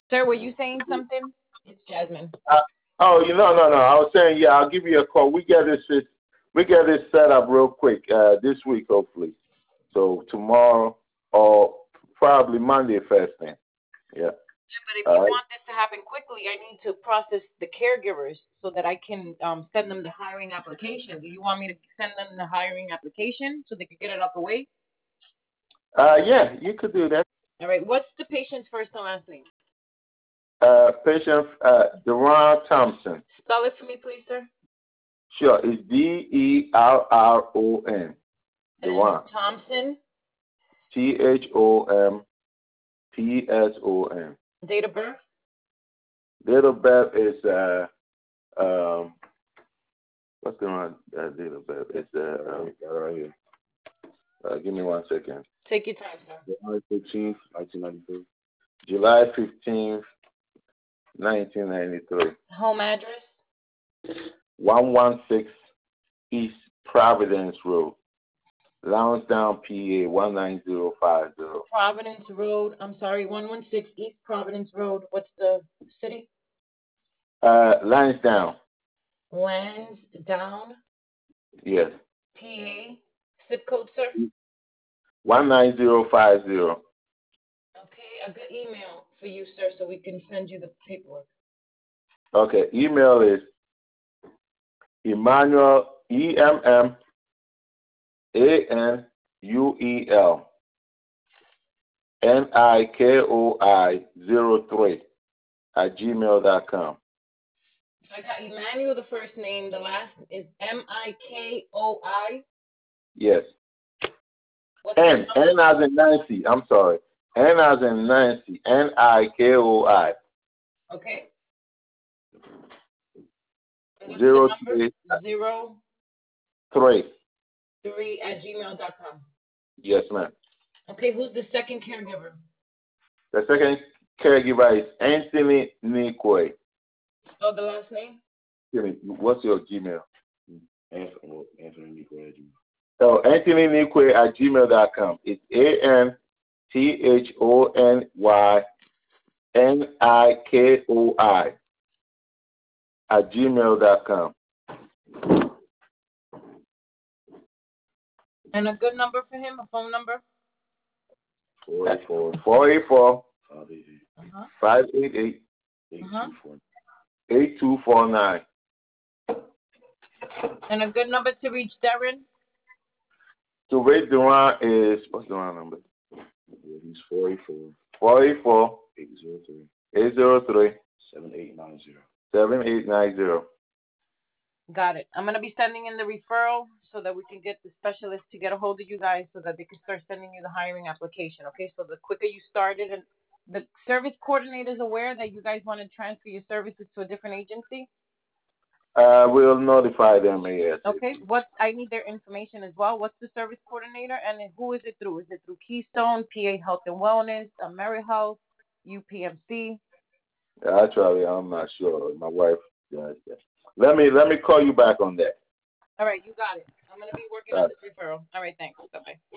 Sir, were you saying something? It's Jasmine. Uh, oh, no. I was saying, yeah, I'll give you a call. We get this set up real quick this week, hopefully. So tomorrow or probably Monday first thing. Yeah. Yeah, but if you All right. want this to happen quickly, I need to process the caregivers so that I can send them the hiring application. Do you want me to send them the hiring application so they can get it out the way? Yeah, you could do that. All right. What's the patient's first and last name? Patient Deron Thompson. Spell it for me, please, sir. Sure, it's Derron. And Deron. Thompson. Thompson. Date of birth. Date of birth is um what's the one date of birth? It's right here. Give me 1 second. Take your time, sir. July 15th, 1993. July 15th, 1993. Home address. 116 East Providence Road, Lansdowne, PA 19050. Providence Road. I'm sorry, 116 East Providence Road. What's the city? Lansdowne. Lansdowne, Yes. PA. Zip code, sir. 19050. Okay, a good email for you, sir, so we can send you the paperwork. Okay. Email is Emmanuel EMmanuelNikoi03 So I got Emmanuel, the first name. The last is Mikoi. Yes. What's the N. number? N as in Nancy. I'm sorry. N as in Nancy. Nikoi. Okay. And what's the Zero number? three 03 3. at gmail.com. Yes, ma'am. Okay, who's the second caregiver? The second caregiver is Anthony Nikwe. Spell the last name? What's your Gmail? Anthony Nikwe at Gmail. So Anthony Nikwe at gmail.com. It's ANTHONYNIKOI at gmail.com. And a good number for him, a phone number? 484 588 8249. And a good number to reach Darren? To rate Duran is, what's Duran number? He's 484 803 7890. Got it. I'm going to be sending in the referral so that we can get the specialist to get a hold of you guys so that they can start sending you the hiring application. Okay, so the quicker you start it, and the service coordinator is aware that you guys want to transfer your services to a different agency. We'll notify them, yes. Okay, what I need their information as well. What's the service coordinator and then who is it through? Is it through Keystone, PA Health and Wellness, AmeriHealth, UPMC? Actually, I'm not sure. My wife does that. Let me call you back on that. All right, you got it. I'm going to be working on this referral. All right, thanks. Bye-bye.